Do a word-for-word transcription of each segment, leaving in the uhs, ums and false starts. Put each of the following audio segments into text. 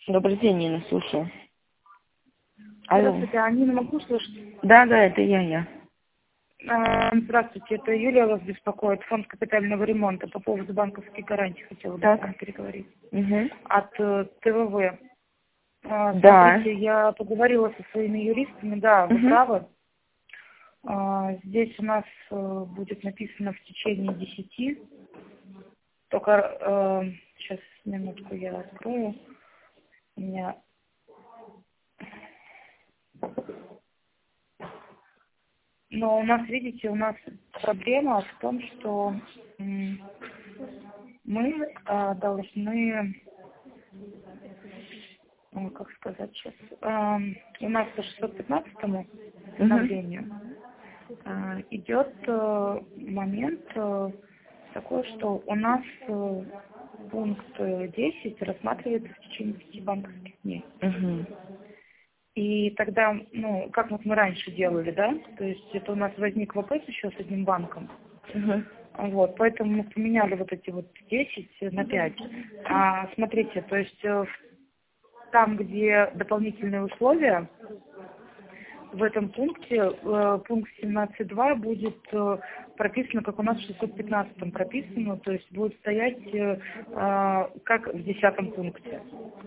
Добрый день, Нина, слушаю. Алло. Здравствуйте, а Нина, могу слышать? Да, да, это я, я. А, Здравствуйте, это Юлия вас беспокоит, фонд капитального ремонта по поводу банковских гарантий хотела бы с Так. вами переговорить. Угу. От э, ТВВ. А, Да. Смотрите, я поговорила со своими юристами, да, вы Угу. правы. А, Здесь у нас э, будет написано в течение десяти. Только э, сейчас минутку я открою. У меня Но у нас, видите, у нас проблема в том, что м, мы а, должны, ну, как сказать сейчас, а, у нас по шестьсот пятнадцатому Угу. постановлению а, идет а, момент а, такой, что у нас а, пункт э, десять рассматривается в течение пяти банковских дней. Угу. И тогда, ну, как вот мы раньше делали, да, то есть это у нас возник вопрос еще с одним банком. Угу. Вот, поэтому мы поменяли вот эти вот десять на пять. А, смотрите, то есть э, там, где дополнительные условия, в этом пункте, э, пункт семнадцать точка два будет э, прописано, как у нас в шестьсот пятнадцатом прописано, то есть будет стоять э, э, как в десятом пункте.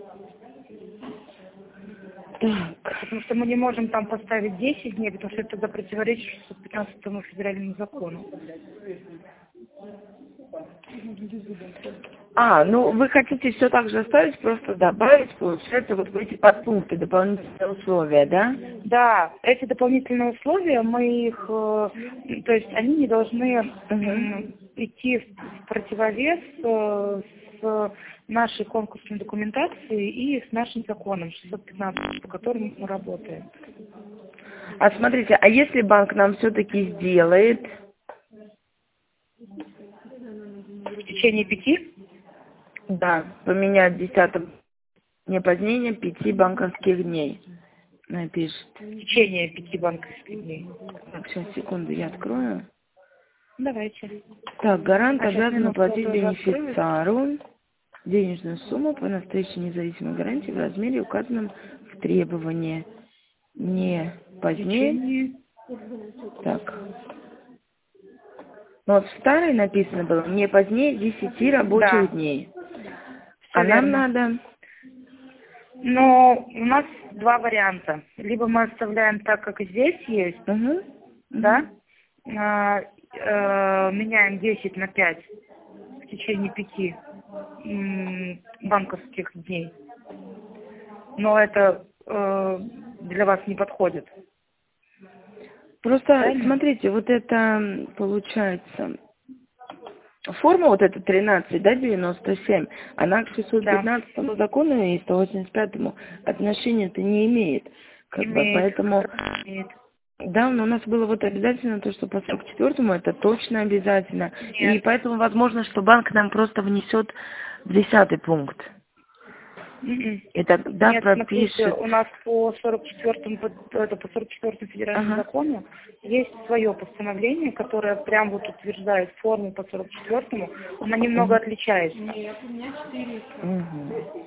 Так. Потому что мы не можем там поставить десять дней, потому что это тогда противоречит шестьсот пятнадцатому федеральному закону. А, ну вы хотите все так же оставить, просто добавить, получается, вот в эти подпункты, дополнительные условия, да? Да, эти дополнительные условия, мы их, э, то есть они не должны Угу. м, идти в противовес э, с нашей конкурсной документацией и с нашим законом шестьсот пятнадцать, по которому мы работаем. А смотрите, а если банк нам все-таки сделает, В течение пяти, да, поменять десятым, не позднее пяти банковских дней, напишет. в течение пяти банковских дней. Так, сейчас, секунду, я открою. Давайте. Так, гарант А сейчас обязан минутку я оплатить тоже открою. бенефициару денежную сумму по настоящей независимой гарантии в размере, указанном в требовании, не В позднее. течение... Так, ну вот в старой написано было не позднее десяти рабочих Да, дней. все А нам верно. надо... Но у нас два варианта. Либо мы оставляем так, как и здесь есть, Угу, да, угу. а, э, меняем десять на пять в течение пяти м, банковских дней. Но это э, для вас не подходит. Просто, Правильно? смотрите, вот это м, получается... Форма вот эта тринадцать, да, девяносто семь, она к шестьсот Да. пятнадцатому закону и сто восемьдесят пятому отношения-то не имеет. Как бы, Имеет. поэтому, Имеет. да, но у нас было вот обязательно то, что по сорок четвёртому это точно обязательно. И Нет. поэтому возможно, что банк нам просто внесет в десятый пункт. Мгм. И тогда Нет, смотрите, пропишет. у нас по сорок четвёртому, под- это по сорок четвёртому федеральному Ага. закону есть свое постановление, которое прям вот утверждает форму по сорок четвёртому. Она немного Мгм. отличается. Мгм.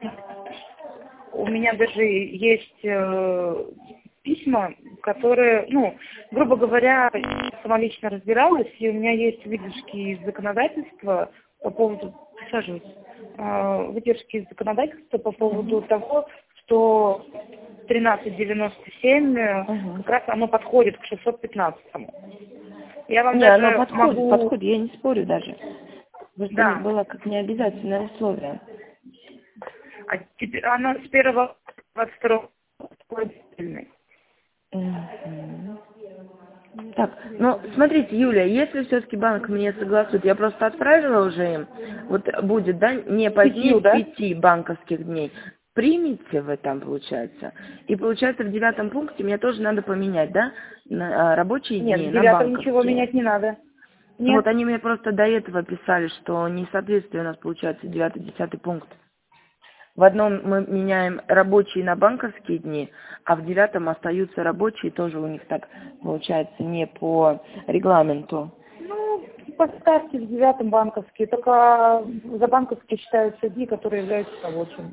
У меня даже есть э, письма, которые, ну, грубо говоря, я сама лично разбиралась, и у меня есть выдержки из законодательства по поводу, присаживайтесь, э, выдержки из законодательства по поводу того, что тринадцать девяносто семь э, Ага. как раз оно подходит к шестьсот пятнадцатому. Я вам Не, оно даже подходит, могу, подходит, я не спорю даже. Просто не да, было как необязательное условие. а теперь она с первого двадцать второго отдельный. Мгм. Так, ну, смотрите, Юля, если все-таки банк мне согласует, я просто отправила уже им, вот будет, да, не позднее Пятью, да? пяти банковских дней. Примите вы там, получается. И получается в девятом пункте мне тоже надо поменять, да, на, а, рабочие Нет, дни в на девятом ничего банковские. менять не надо. Ну Нет. вот они мне просто до этого писали, что несоответствие у нас получается девятый-десятый пункт. В одном мы меняем рабочие на банковские дни, а в девятом остаются рабочие, тоже у них так получается не по регламенту. Ну, поставьте в девятом банковские. Только за банковские считаются дни, которые являются рабочими.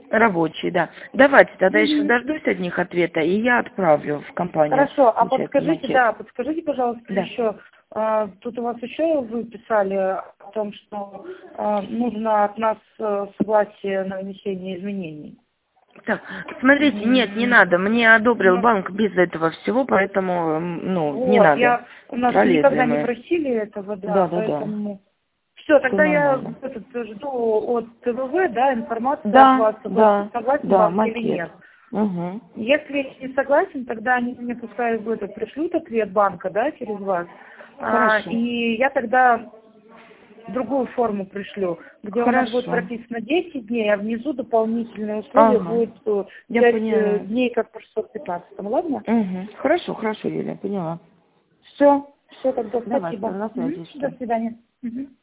Рабочий, да. Давайте, тогда еще Мгм. дождусь от них ответа, и я отправлю в компанию. Хорошо, а получается, подскажите, макет. да, подскажите, пожалуйста, Да. еще, а, тут у вас еще вы писали о том, что а, нужно от нас э, согласие на внесение изменений. Так, смотрите, нет, не М, надо. Мне одобрил ну, банк без этого всего, поэтому, м, ну, не Вот, надо. я, у нас Пролезли никогда не мы. просили этого, Да, да, да, да. поэтому... Все, Все тогда я нормально. этот, жду от ТВВ, да, информацию от Да, вас, да, согласен да, банк или макет. нет. Угу. Если не согласен, тогда они мне пускай в это пришлют ответ банка, да, через вас. А, Хорошо. и я тогда другую форму пришлю, где у нас будет Хорошо. прописано десять дней, а внизу дополнительные условия Ага. будет э, Я пять поняла. дней, как по шестьсот пятнадцать, ладно? Угу. Хорошо, хорошо, Юля, поняла. Все, все, тогда Давай, спасибо. на Мгм. связи, До что? свидания. Мгм.